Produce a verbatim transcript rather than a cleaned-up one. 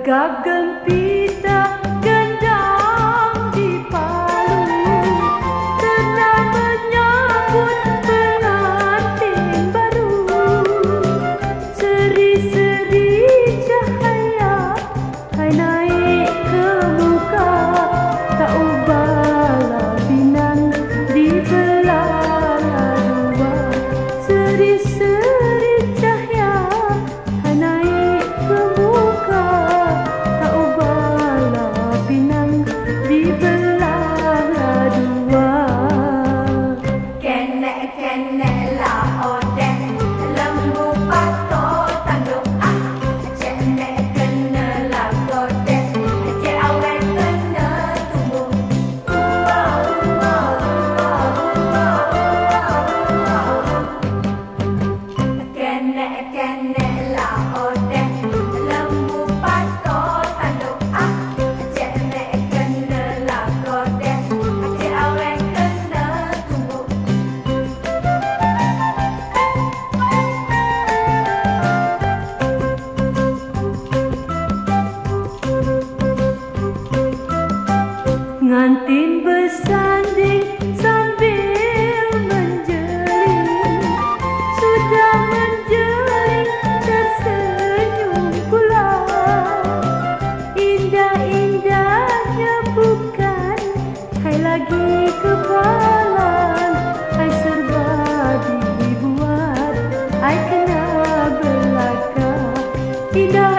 Gegap gempita gendang di Palu, tenang menyambut pengantin baru. Seri-seri cahaya hai naik ke muka, tak ubahlah pinang dibelah dua. Seri-seri cahaya hai naik ke muka, tak ubahlah pinang dibelah dua. Kenek-kenek lah odeh, lembu patok tanduk ah. Cek nek kena lah godeh, cek awet kena tumbuh. Kenek-kenek lah odeh, lembu patok tanduk ah. Cek nek kena lah godeh, cek awet kena tumbuh. Ngantin bersanding sambil menjeling, sudah menjeling tersenyum pula. Indah-indahnya bukan hai lagi kepalan, hai serba dibuat hai kena belaka. Indah